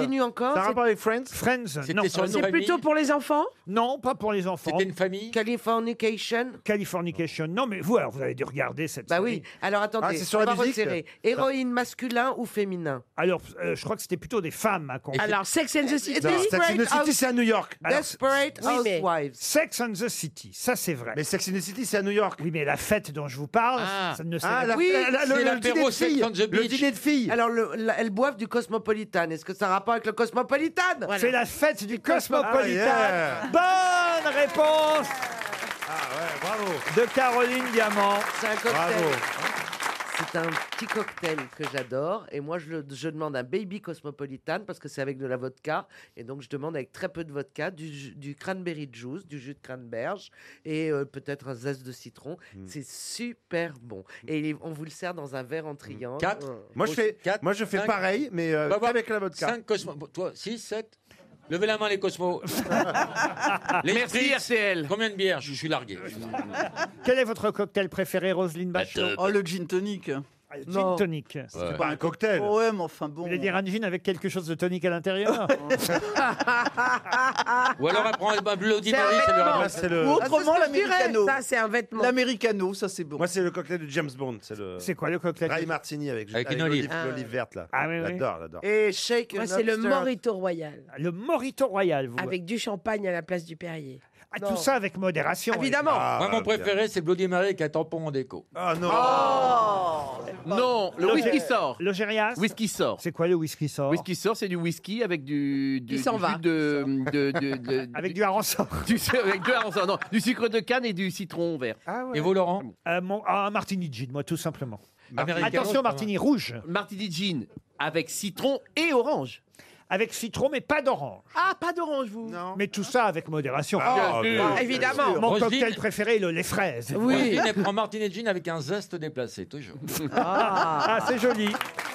connu encore. Ça a C'est- rapport avec Friends Friends, C'était non. sur une C'est famille. plutôt pour les enfants. Non, pas pour les enfants. C'était une famille. Californication. Californication. Non, mais vous, alors, vous avez dû regarder cette Bah série. oui. Alors attendez, Ah, c'est sur on la va musique resserrer. Héroïne masculin ou féminin? Alors, euh, je crois que c'était plutôt des femmes. Hein, qu'on- Alors, Sex and the City. Non, Desperate Sex and the City, House- c'est à New York. Alors, Desperate oui, mais- Housewives. Sex and the City, ça c'est vrai. Mais Sex and the City, c'est à New York. Oui, mais la fête dont je vous parle, Ah. ça ne Ah, la- Oui, la- la- c'est le, le l'apéro dîner de Sex filles. on the Le Beach. dîner de filles. Alors, le- la- elles boivent du Cosmopolitan. Est-ce que ça a rapport avec le Cosmopolitan? C'est la fête du Cosmopolitan. Ah, yeah. Bonne réponse Ah ouais, bravo. de Caroline Diamant. C'est un cocktail. Bravo. C'est un petit cocktail que j'adore. Et moi, je, le- je demande un baby cosmopolitan parce que c'est avec de la vodka. Et donc, je demande avec très peu de vodka, du, jus- du cranberry juice, du jus de cranberge et euh, peut-être un zeste de citron. C'est super bon. Et il est- on vous le sert dans un verre en triangle. Quatre. Euh, Moi, je fais, Quatre, moi, je fais cinq. pareil, mais euh, Va voir. avec la vodka. cinq cosmos. Toi, six, sept. Levez la main, les cosmos. Les Merci Spritz. R T L. Combien de bières? Je suis largué. Quel est votre cocktail préféré, Roselyne Bachelot? Oh, le gin tonic. Ah, le Non. Gin tonic. C'est pas un cocktail. Ouais, mais enfin bon. Vous voulez dire un gin avec quelque chose de tonique à l'intérieur? Ou alors elle prend un Bloody C'est un Mary, ça lui vêtement. rappelle. Moi, c'est le... Ou autrement, Ah, c'est ce que je dirais. l'americano. Ça, c'est un vêtement. L'americano, ça c'est bon. Moi, c'est le cocktail de James Bond. C'est le C'est quoi le cocktail? Dry Martini avec, Avec une olive. l'olive l'olive verte là. Ah, oui, oui. J'adore, j'adore. Et shake Moi, and c'est le lobster. Morito Royal. Le Morito Royal, vous. Avec du champagne à la place du Perrier. Ah, tout ça avec modération. Évidemment. Ah, Moi, mon bien. préféré, c'est Bloody Mary avec un tampon en déco. Ah non. Non, le whisky sort. Le Gérias. Whisky sort. C'est quoi le whisky sort? Whisky sort, c'est du whisky avec du, du, Qui s'en du va. jus de, de, de- de- Avec du hareng-sort. du, avec du hareng- non, du sucre de canne et du citron vert. Et vous, Laurent? Euh, mon, ah, un martini gin, moi, tout simplement. Americano, Attention, c'est pas martini rouge. Martini gin avec citron et orange. Avec citron, mais pas d'orange. Ah, pas d'orange, vous. Non. Mais tout ça avec modération. Ah, Bien bien sûr. Évidemment. Mon Roselyne- cocktail préféré, le, les fraises. Roselyne, elle prend Martini Gin avec un zeste déplacé, toujours. Ah, c'est joli.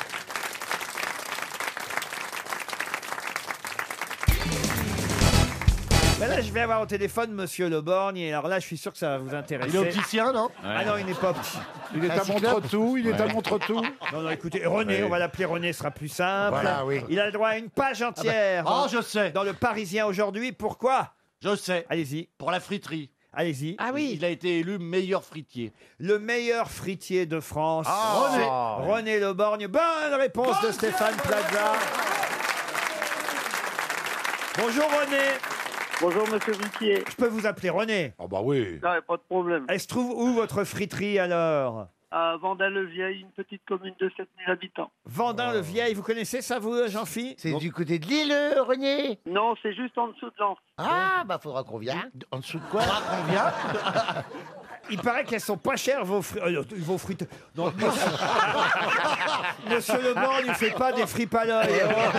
Ben là, je vais avoir au téléphone Monsieur Le Borgne, et alors là, je suis sûr que ça va vous intéresser. Il est opticien, non? Ah non, il n'est pas opticien. Il est à Montretout, il est à Montretout. Non, non, écoutez, René, Ouais. on va l'appeler René, ce sera plus simple. Voilà, oui. Il a le droit à une page entière dans, Oh, je sais. dans le Parisien aujourd'hui. Pourquoi? Je sais. Allez-y, Pour la friterie. allez-y. Ah oui. Il a été élu meilleur fritier. Le meilleur fritier de France. Ah. René. René Le Borgne. Bonne réponse de Stéphane Plaza. Bonjour René. Bonjour, monsieur Riquier. Je peux vous appeler René. Ah bah oui. Non, pas de problème. Elle se trouve où votre friterie alors? À Vendin-le-Vieil, une petite commune de sept mille habitants. Vendin-le-Vieil, vous connaissez ça vous, Jean-Phi? C'est du côté de l'île, euh, René? Non, c'est juste en dessous de Lens. Ah, bah faudra qu'on vienne. En dessous de quoi Combien Il paraît qu'elles sont pas chères vos, fri- euh, vos frites. Non, monsieur... monsieur Le Borgne, il fait pas des fripes à l'œil.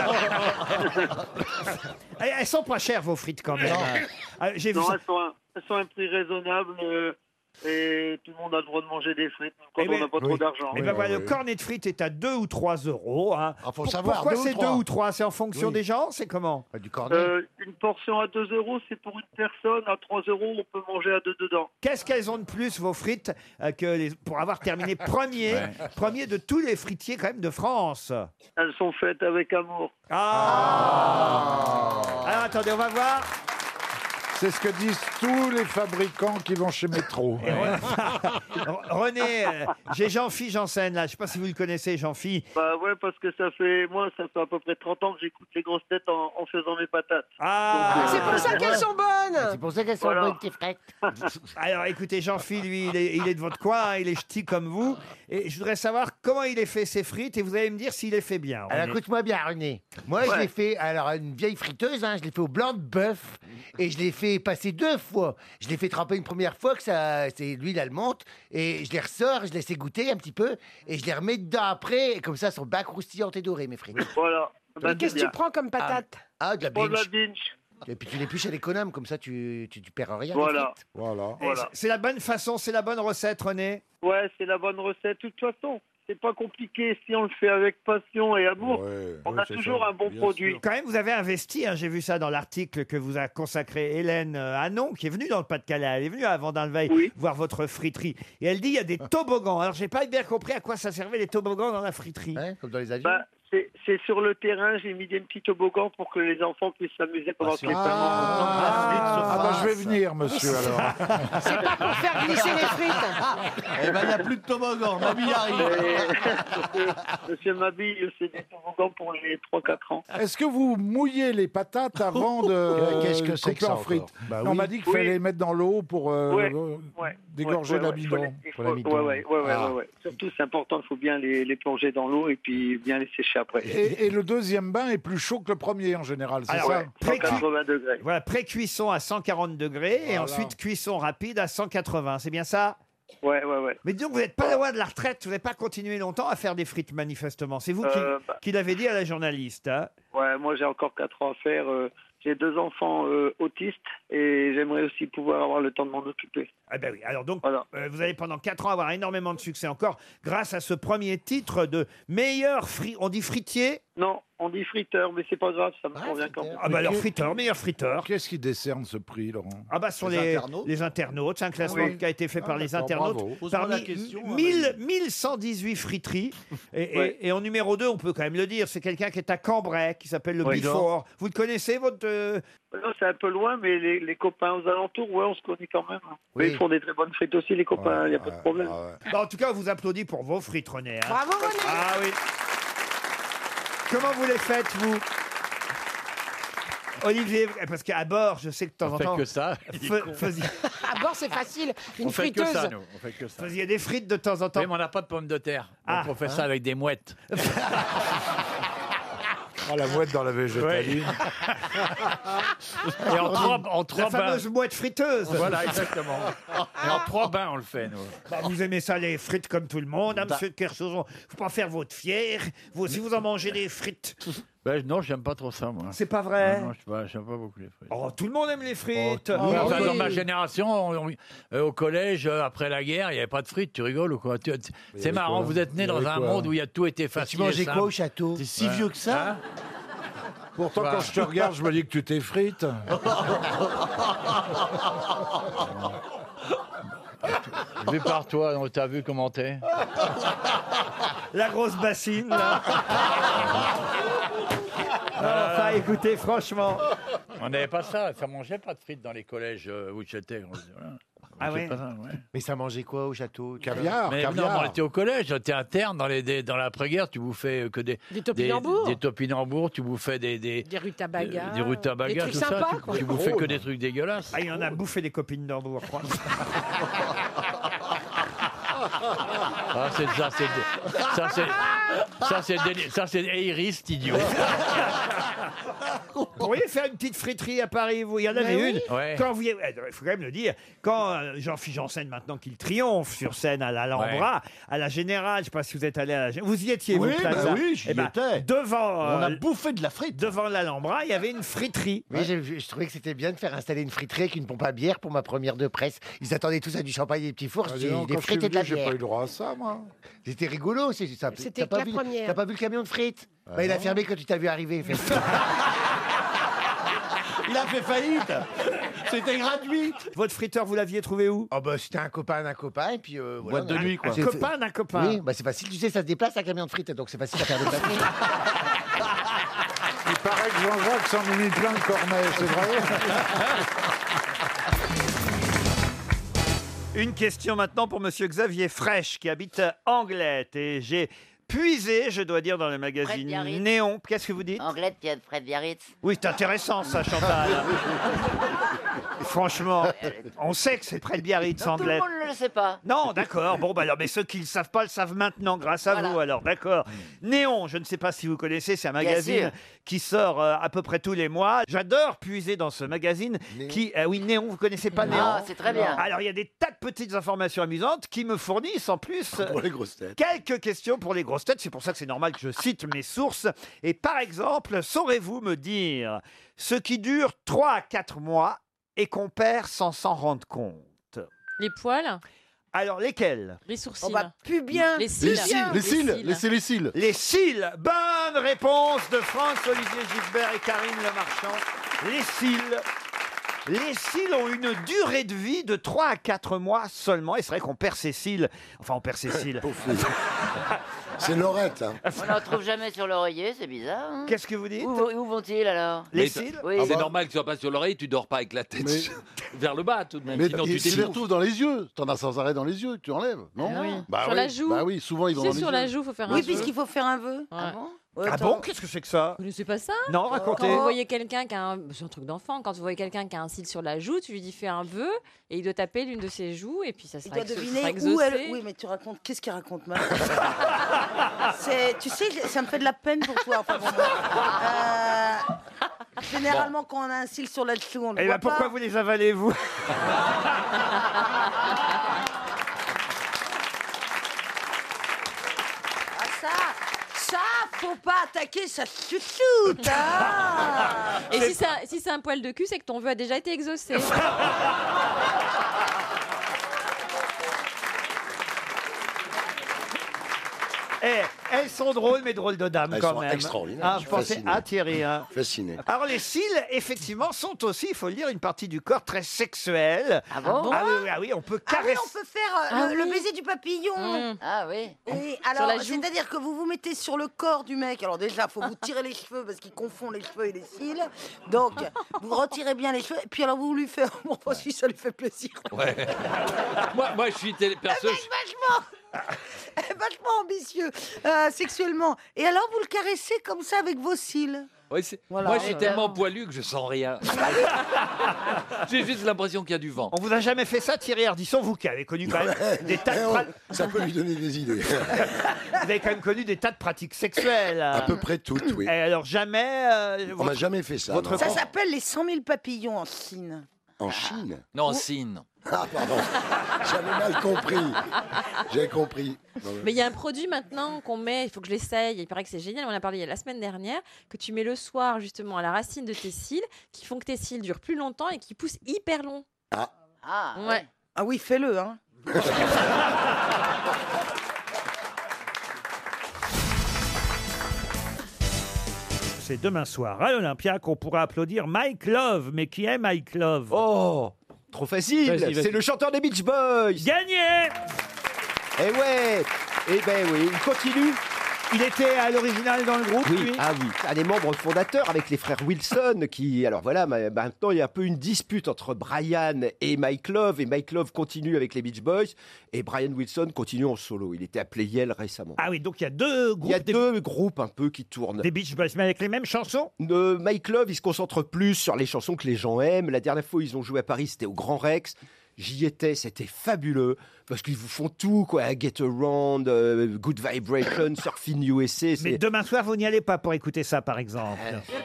Elles elles sont pas chères vos frites quand même. Ah, J'ai vu Non, ça. elles sont, un, elles sont à un prix raisonnable euh, et tout le monde a le droit de manger des frites même quand Eh on ben, n'a pas trop d'argent. Eh ben voilà, le cornet de frites est à deux ou trois euros. Hein. Ah, faut Pour- savoir, Pourquoi deux ou c'est trois deux ou trois? C'est en fonction Oui. des gens? C'est comment? Du cornet. Euh, une portion à deux euros, c'est pour une personne. À trois euros, on peut manger à deux dedans. Qu'est-ce qu'elles ont de plus, vos frites, euh, que les... pour avoir terminé premier, premier de tous les fritiers quand même de France? Elles sont faites avec amour. Ah, Alors attendez, on va voir. C'est ce que disent tous les fabricants qui vont chez Métro. René, euh, j'ai Jean-Phi Janssen là. Je sais pas si vous le connaissez, Jean-Phi. Bah ouais, parce que ça fait, moi, ça fait à peu près trente ans que j'écoute les grosses têtes en, en faisant mes patates. Ah, C'est pour ça qu'elles sont bonnes. C'est pour ça qu'elles sont Voilà. bonnes, tes frettes. Alors écoutez, Jean-Phi, lui, il est, il est de votre coin, hein, il est ch'ti comme vous. Et je voudrais savoir comment il est fait ses frites et vous allez me dire s'il est fait bien. Alors René. écoute-moi bien, René. Moi, je Ouais. l'ai fait, alors une vieille friteuse, hein, je l'ai fait au blanc de bœuf et je l'ai fait passer deux fois. Je l'ai fait tremper une première fois, que ça, c'est l'huile, elle monte, et je les ressors, je les laisse goûter un petit peu, et je les remets dedans après, et comme ça, elles sont bien croustillantes et dorées, mes frites. Voilà. Bah, Qu'est-ce que tu prends comme patate? Ah, de la Prends de la binge. binge. Et puis tu l'épluches à l'économe, comme ça, tu, tu, tu perds rien. Voilà. les frites. Voilà. Et Voilà. C'est la bonne façon, c'est la bonne recette, René. Ouais, c'est la bonne recette. De toute façon, c'est pas compliqué. Si on le fait avec passion et amour, Ouais, on ouais, a c'est toujours ça, un bon bien produit. sûr. Quand même, vous avez investi, hein, j'ai vu ça dans l'article que vous a consacré Hélène euh, Hanon, qui est venue dans le Pas-de-Calais. Elle est venue à Vendin-le-Veil Oui. voir votre friterie. Et elle dit il y a des toboggans. Alors, j'ai pas bien compris à quoi ça servait les toboggans dans la friterie. Hein, comme dans les avions. Bah, c'est c'est sur le terrain, j'ai mis des petits toboggans pour que les enfants puissent s'amuser pendant que les parents... Ah, bah je vais venir, monsieur, alors. C'est pas pour faire glisser les frites. Eh ben, il n'y a plus de toboggan, Mamie arrive. Monsieur Mabille, c'est des toboggans pour les trois quatre ans. Est-ce que vous mouillez les patates avant de Qu'est-ce que c'est que couper ça en frites? encore Bah On oui. m'a dit qu'il Oui. fallait les mettre dans l'eau pour euh, Ouais, euh, ouais, dégorger ouais, ouais, l'amidon. ouais, il faut- Pour l'amidon. Ouais, ouais, ouais, ouais, Ah. ouais, ouais. Surtout, c'est important, il faut bien les, les plonger dans l'eau et puis bien les sécher après. Et, et le deuxième bain est plus chaud que le premier en général, c'est Alors, ça ouais, pré-cu- cent quatre-vingts degrés. Voilà, pré-cuisson à cent quarante degrés et Voilà. ensuite cuisson rapide à cent quatre-vingts. C'est bien ça? Ouais, ouais, ouais. Mais donc, vous n'êtes pas loin de la retraite, vous n'avez pas continué longtemps à faire des frites, manifestement. C'est vous qui, Euh, bah. qui l'avez dit à la journaliste. Hein. Ouais, moi j'ai encore quatre ans à faire. euh, J'ai deux enfants euh, autistes et j'aimerais aussi pouvoir avoir le temps de m'en occuper. Ah ben oui, alors donc, Voilà. euh, vous allez pendant quatre ans avoir énormément de succès encore grâce à ce premier titre de meilleur fri... On dit fritier? Non, on dit friteur, mais c'est pas grave, ça me convient quand même. Ah bah alors friteur, meilleur friteur. Qu'est-ce qui décerne ce prix, Laurent? Ah bah ce sont Les les, internautes les internautes, c'est un classement Oui. qui a été fait Ah, par les d'accord, internautes. bravo. Pose-moi Parmi la question, mille, mille cent dix-huit friteries. Et, et- Ouais. et en numéro deux, on peut quand même le dire, c'est quelqu'un qui est à Cambrai, qui s'appelle le Oui. Before. Vous le connaissez, votre... euh, Non, c'est un peu loin, mais les, les copains aux alentours, ouais, on se connaît quand même. hein. Oui. Mais ils font des très bonnes frites aussi, les copains, il n'y a pas de problème. bah, en tout cas, on vous applaudit pour vos frites, René. hein. Bravo, René. Ah oui. Comment vous les faites, vous Olivier, parce qu'à bord, je sais que de temps On en fait temps... que ça. fe- faisiez, À bord, c'est facile. Une On fait que friteuse. ça, nous. On fait que ça. faisiez des frites de temps en temps. Oui, mais on n'a pas de pommes de terre. Donc Ah. on fait ça avec des mouettes. Ah, la mouette dans la végétaline. Et en trois, en La trois bains. fameuse mouette friteuse. Voilà, exactement. Et en trois bains, on le fait, nous. Bah, vous aimez ça, les frites, comme tout le monde, hein, Bah. monsieur Kersozon. Faut pas faire votre fier. Vous aussi, vous en mangez des frites. Ben, non, j'aime pas trop ça, moi. C'est pas vrai. Non, non, je pas- j'aime pas beaucoup les frites. Oh, tout le monde aime les frites. Oui, Oh, enfin, oui. dans ma génération, on- on- euh, au collège, euh, après la guerre, il n'y avait pas de frites, tu rigoles ou quoi Tu- tu- y C'est avait marrant, quoi vous êtes né Il y dans avait un quoi monde où il y a tout été Tu facile. et mangeais quoi simple. au château? T'es si Ouais. vieux que ça Hein Pourtant, Bah. quand je te regarde, je me dis que tu t'effrites. Vu par toi, donc t'as vu comment t'es. La grosse bassine, là. Non, enfin, écoutez, franchement. On n'avait pas ça, ça mangeait pas de frites dans les collèges euh, où j'étais. On- voilà. Ah C'est ouais. pas ça, ouais. Mais ça mangeait quoi au château? Caviar, Mais non, caviar. on était au collège, j'étais interne dans les des- dans l'après-guerre, tu bouffais que des Des topinambours. des, des topinambours, tu bouffais des des Des rutabagas. des rutabagas, Des trucs tout ça, sympas, tu, quoi. tu bouffais que des trucs dégueulasses. Ah, il en a bouffé des copines d'Hambourg, je crois. Ah, c'est ça, c'est ça, c'est ça, c'est déli- ça, c'est hériste, idiot. Vous pourriez faire une petite friterie à Paris, vous. Il y en avait Mais une. oui. Ouais. Quand vous, y- eh, il faut quand même le dire. Quand euh, Jean-Philippe Janssen, maintenant qu'il triomphe sur scène à l'Alhambra, à la Générale, je ne sais pas si vous êtes allé à la Générale. Vous y étiez, Oui, vous, bah Plaza oui, j'y Eh ben, étais. Devant, On a euh, bouffé de la frite. devant l'Alhambra, il y avait une friterie. Oui, j'ai- je trouvais que c'était bien de faire installer une friterie avec une pompe à bière pour ma première de presse. Ils attendaient tous à du champagne et des petits fours. Ah, J'ai dis donc, des quand je suis frites et de la venu, j'ai bière. pas eu le droit à ça, moi. C'était rigolo. c'est- ça- C'était t'as pas que la vu- première. T'as pas vu le camion de frites? Ah Bah, il a non. fermé quand tu t'as vu arriver. Il a fait faillite. C'était gratuit. Votre friteur, vous l'aviez trouvé où? Oh bah c'était un copain d'un copain et puis euh, voilà, Boîte de on a- nuit, quoi. Un C'est- copain d'un copain. Oui, bah c'est facile, tu sais, ça se déplace un camion de frites, donc c'est facile à faire déplacer. Il paraît que Jean-Jacques s'en est mis plein de cornets, c'est vrai. Une question maintenant pour monsieur Xavier Fraîche qui habite Anglette. Et j'ai puisé, je dois dire, dans le magazine Fred Biarritz. Néon. Qu'est-ce que vous dites? Anglette, Pierre Fred Biarritz. Oui, c'est intéressant ça, Chantal. Franchement, on sait que c'est près de Biarritz, Non, tout le Anglette. monde ne le sait pas. Non, d'accord. Bon, bah alors, mais ceux qui ne le savent pas le savent maintenant, grâce à Voilà. vous, alors, d'accord. Néon, je ne sais pas si vous connaissez, c'est un Bien magazine sûr. qui sort euh, à peu près tous les mois. J'adore puiser dans ce magazine qui... euh, oui, Néon, vous connaissez pas Néon? Ah, c'est très bien. Alors, il y a des tas de petites informations amusantes qui me fournissent en plus... euh, Pour les grosses têtes. Quelques questions pour les grosses têtes, c'est pour ça que c'est normal que je cite mes sources. Et par exemple, saurez-vous me dire ce qui dure trois à quatre mois et qu'on perd sans s'en rendre compte? Les poils, Alors, lesquels? les sourcils. Oh bah, plus bien. Les Les cils. cils, les cils, laissez les cils. Les cils. Bonne réponse de France, Olivier Gisbert et Karine Le Marchand. Les cils. Les cils ont une durée de vie de trois à quatre mois seulement. Et c'est vrai qu'on perd ses cils. Enfin, on perd ses cils. C'est Laurette. Hein. On n'en trouve jamais sur l'oreiller, c'est bizarre. Hein. Qu'est-ce que vous dites? Où, où vont-ils alors? Les Mais cils? Oui. Ah, c'est bah. normal que tu sois pas sur l'oreille, tu dors pas avec la tête Mais- vers le bas tout de même. Mais Sinon, il- tu tu les t'étouffes. retrouves dans les yeux. T'en as sans arrêt dans les yeux, tu enlèves, non? Ah oui. Bah Sur oui. la joue. Bah oui, souvent ils vont C'est dans les sur yeux. la joue, faut faire un Oui, vœu. puisqu'il faut faire un vœu. Ah bon? Ouais, Ah attends. bon? Qu'est-ce que c'est que ça? Vous connaissez pas ça? Non, racontez. Quand vous voyez quelqu'un qui a un... C'est un truc d'enfant. Quand vous voyez quelqu'un qui a un cil sur la joue, tu lui dis fais un vœu et il doit taper l'une de ses joues et puis ça Il sera, doit exaucé- deviner sera où exaucé. elle. Oui, mais tu racontes. Qu'est-ce qu'il raconte, Marc? C'est, tu sais, ça me fait de la peine pour toi. Enfin, bon, euh, généralement, quand on a un cil sur la joue, on le Eh voit ben, pourquoi pas. vous les avalez, vous? Ah, ça, ça, faut pas attaquer, ça chouchoute. Ah. Et si c'est un, si c'est un poil de cul, c'est que ton vœu a déjà été exaucé. Eh, elles sont drôles, mais drôles de dames Elles quand sont même. extraordinaires. Ah, Je vous suis pensez fasciné. à Thierry. Hein. Fasciné. Alors les cils, effectivement, sont aussi, il faut le dire, une partie du corps très sexuelle. Ah bon? Ah oui, oui, ah oui, on peut Ah oui, caresser. on peut faire euh, Ah le, le oui. baiser du papillon. Mmh. Ah oui. Oui, Sur alors, la joue. c'est-à-dire que vous vous mettez sur le corps du mec. Alors déjà, faut vous tirer les cheveux parce qu'il confond les cheveux et les cils. Donc, vous retirez bien les cheveux. Et puis alors, vous lui faites... Bon, bah, si ça lui fait plaisir. Ouais. moi, moi, je suis télé- perso. je- Vachement vachement ambitieux euh, sexuellement. Et alors, vous le caressez comme ça avec vos cils. Ouais, c'est- Voilà. moi, je suis Voilà. tellement poilu que je sens rien. J'ai juste l'impression qu'il y a du vent. On vous a jamais fait ça, Thierry Ardisson, vous qui avez connu quand même des tas de Eh, on- pra- Ça peut lui donner des idées. vous avez quand même connu des tas de pratiques sexuelles. À peu près toutes, oui. Et alors jamais. euh, On m'a votre- jamais fait ça. votre non. Ça s'appelle les cent mille papillons en Chine. En Chine. Non, signe. Ah, pardon. J'avais mal compris. J'ai compris. Non, mais- Mais il y a un produit maintenant qu'on met, il faut que je l'essaye, il paraît que c'est génial, on en a parlé la semaine dernière, que tu mets le soir justement à la racine de tes cils, qui font que tes cils durent plus longtemps et qui poussent hyper long. Ah. Ah Ouais. Ah oui, fais-le, hein. C'est demain soir à l'Olympia qu'on pourra applaudir Mike Love. Mais qui est Mike Love? Oh, trop facile. Vas-y, vas-y. C'est le chanteur des Beach Boys. Gagné! Eh ouais. Eh ben oui, il continue. Il était à l'original dans le groupe, Oui, lui? ah oui, un des membres fondateurs avec les frères Wilson qui, alors voilà, ma- maintenant il y a un peu une dispute entre Brian et Mike Love et Mike Love continue avec les Beach Boys et Brian Wilson continue en solo. Il était à Playel récemment. Ah oui, donc il y a deux Il y a groupes des, deux groupes un peu qui tournent. des Beach Boys, mais avec les mêmes chansons? Euh, Mike Love, il se concentre plus sur les chansons que les gens aiment. La dernière fois, ils ont joué à Paris, c'était au Grand Rex. J'y étais, c'était fabuleux parce qu'ils vous font tout, quoi. Get Around, euh, Good Vibration, Surfing U S A. Mais c'est- demain soir, vous n'y allez pas pour écouter ça, par exemple.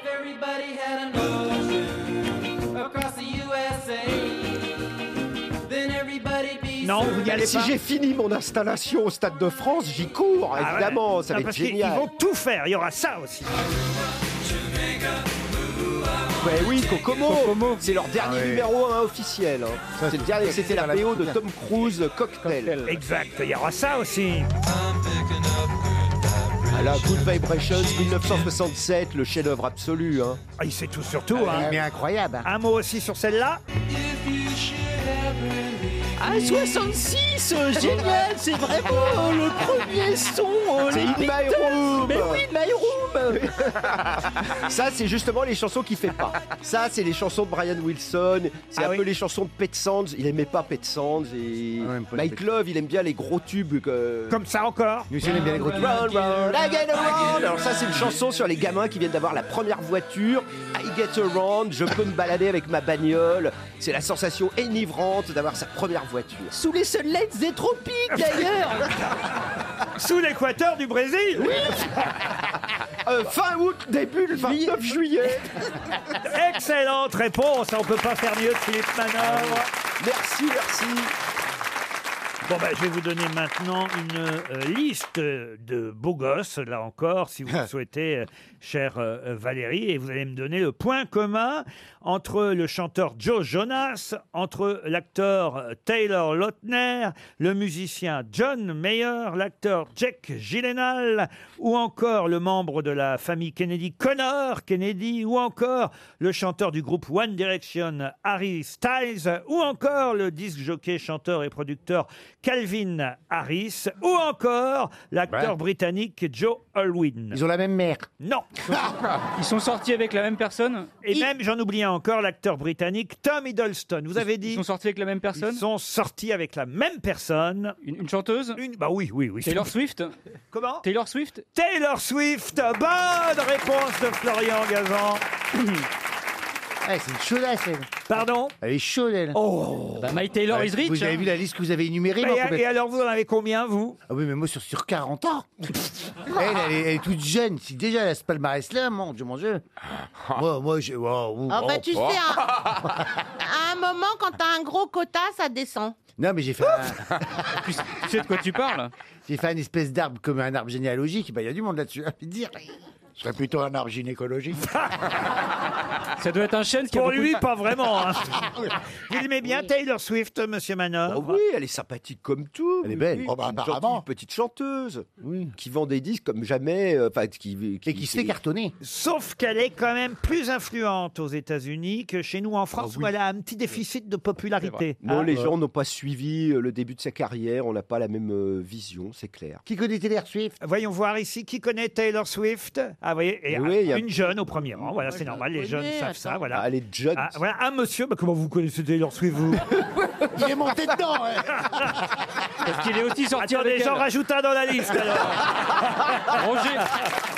Non, vous n'y allez Si pas. j'ai fini mon installation au Stade de France, j'y cours, Ah ouais. évidemment, ça Non, va être parce qu'ils- génial. Ils vont tout faire, il y aura ça aussi. Ouais, oui, Kokomo, c'est leur dernier Ah ouais. numéro un officiel. hein. C'est le dernier, c'était la B O de Tom Cruise, Cocktail. Exact, il y aura ça aussi. Ah là, Good Vibrations, dix-neuf cent soixante-sept, le chef-d'œuvre absolu. Hein. Ah, il sait tout sur tout. Ah, hein. mais incroyable. Un mot aussi sur celle-là. Ah, soixante-six, génial, c'est vraiment le premier son. euh, C'est les In My Beatles. Room. Mais oui, In My Room. Ça, c'est justement les chansons qu'il fait pas. Ça, c'est les chansons de Brian Wilson. C'est Ah un oui. peu les chansons de Pet Sounds. Il aimait pas Pet Sounds. Et Mike Love, il aime bien les gros tubes. Que... Comme ça encore. Nous aussi, on aime bien les gros tubes. Round, round, I get around. Alors ça, c'est une chanson sur les gamins qui viennent d'avoir la première voiture. I get around. Je peux me balader avec ma bagnole. C'est la sensation enivrante d'avoir sa première voiture. Sous les sunlights des tropiques, d'ailleurs. Sous l'équateur du Brésil. Euh, fin août, début le vingt-neuf juillet. Excellente réponse, on peut pas faire mieux que Philippe Manœuvre. Merci, merci. Bon, ben, je vais vous donner maintenant une euh, liste de beaux gosses, là encore, si vous le souhaitez, euh, chère euh, Valérie, et vous allez me donner le point commun entre le chanteur Joe Jonas, entre l'acteur Taylor Lautner, le musicien John Mayer, l'acteur Jake Gyllenhaal, ou encore le membre de la famille Kennedy, Connor Kennedy, ou encore le chanteur du groupe One Direction, Harry Styles, ou encore le disque jockey, chanteur et producteur Calvin Harris, ou encore l'acteur Ouais. britannique Joe Alwyn. Ils ont la même mère. Non. Ils sont sortis avec la même personne. Et même, j'en oubliais encore, l'acteur britannique Tom Hiddleston. Vous avez dit. Ils sont sortis avec la même personne. Ils sont sortis avec la même personne. Une, une chanteuse. Une, bah oui, oui, oui. Taylor Swift. Comment Taylor Swift. Taylor Swift. Bonne réponse de Florian Gazan. Ouais, c'est une chaudasse, elle. Pardon? Elle est chaude, elle. Oh Bah, My Taylor Ouais, is rich. Vous avez hein. vu la liste que vous avez énumérée, et, moi, et complètement. alors, vous en avez combien, vous? Ah oui, mais moi, sur, sur quarante ans. elle, elle, est, elle est toute jeune. Si déjà, elle a ce palmarès-là, mon Dieu, mon Dieu. Moi, moi, je... Wow, Ah bah oh, tu oh. sais, hein, à un moment, quand t'as un gros quota, ça descend. Non, mais j'ai fait un... tu, sais, tu sais de quoi tu parles? J'ai fait une espèce d'arbre comme un arbre généalogique. Bah, il y a du monde là-dessus, à dire. Ce serait plutôt un arbre gynécologique. Ça doit être un chêne qui a Pour beaucoup lui, de- pas vraiment. Hein. Vous l'aimez bien, Taylor Swift, monsieur Manon? Ah oui, elle est sympathique comme tout. Elle est belle. Oui, Oh, bah, une apparemment. gentille petite chanteuse qui vend des disques comme jamais. euh, Enfin, qui, qui, Et qui se fait cartonner. Sauf qu'elle est quand même plus influente aux États-Unis que chez nous en France, où elle a un petit déficit de popularité. Non, Hein? les gens n'ont pas suivi euh, le début de sa carrière. On n'a pas la même euh, vision, c'est clair. Qui connaît Taylor Swift? Voyons voir ici, qui connaît Taylor Swift? Ah, vous voyez, et, Oui, ah, il y a- une jeune au premier rang. Voilà, c'est je normal, les connais, jeunes savent attends. ça. Voilà. Ah, elle est jeune. Ah, voilà, un monsieur, bah, comment vous connaissez Taylor Swift, vous? Il est monté dedans, hein. Parce qu'il est aussi sorti Attendez, avec j'en elle. rajoute un dans la liste, alors. Roger.